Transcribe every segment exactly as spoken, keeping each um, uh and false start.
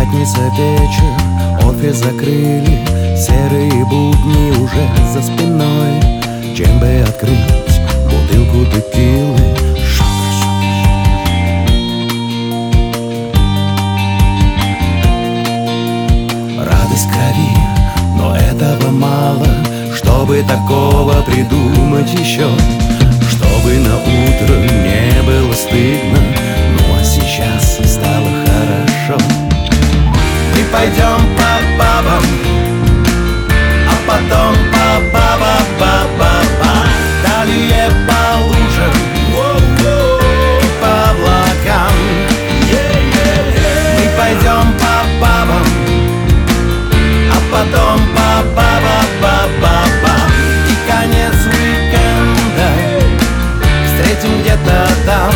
Пятница вечер, офис закрыли, серые будни уже за спиной. Чем бы открыть бутылку текилы? Радость крови, но этого мало, чтобы такого придумать еще, чтобы на утро не было стыдно. Ну а сейчас стало хорошо. Мы пойдем по бабам, а потом по ба-ба-ба-ба-ба. Далее по лужам и по облакам. Мы пойдем по бабам, а потом по ба-ба-ба-ба-ба. И конец уикенда встретим где-то там.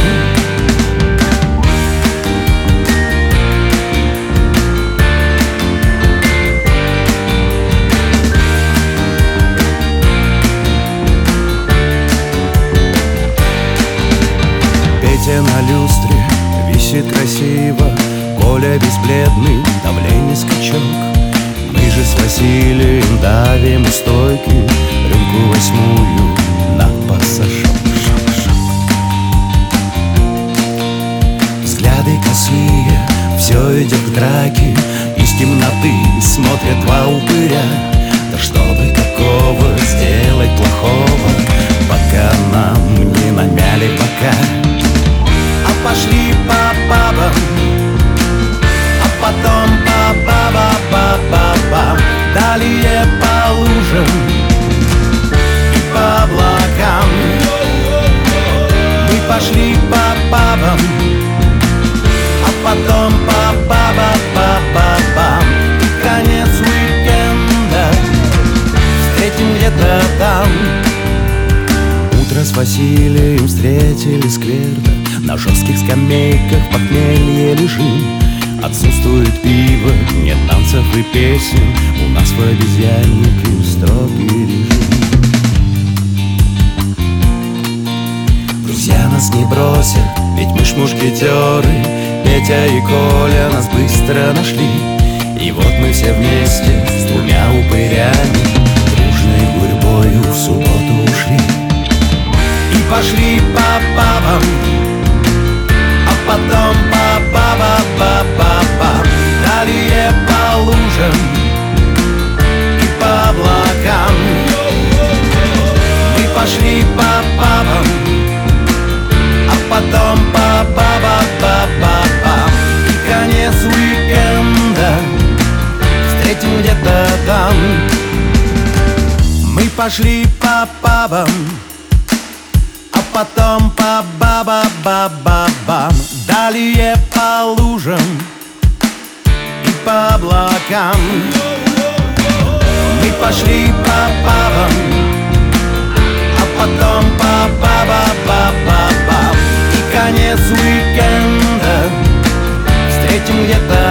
Петя на люстре висит красиво, Коля бесбледный, давление скачок. Мы же с Василием давим у стойки рюмку восьмую на пассажок. Взгляды косые, все идет к драке. Из темноты смотрят два упыря. Да чтобы такого сделать плохого, пока нам не намяли бока. А пошли по бабам, а потом по ба-ба-ба-ба-ба. Далее по лужам и по облакам. Мы пошли по бабам, а потом по ба-ба-ба-ба-ба. И конец уикенда встретим где-то там. Утро с Василием встретили скверно. На жестких скамейках похмелье лежим. Отсутствует пиво, нет танцев и песен. У нас в обезьяннике строгий режим. Друзья нас не бросят, ведь мы ж мушкетеры. Петя и Коля нас быстро нашли. И вот мы все вместе с двумя упырями дружной гурьбою в субботу ушли. И пошли по бабам, а потом по ба-ба-ба-ба-ба. Далее по лужам и по облакам. Мы пошли по бабам, а потом по ба-ба-ба-ба-ба. И конец уикенда встретим где-то там. Мы пошли по бабам, а потом по ба-ба-ба-ба-бам. Далее по лужам и по облакам. Мы пошли по бабам, а потом по ба-ба-ба-ба-бам. И конец уикенда встретим где-то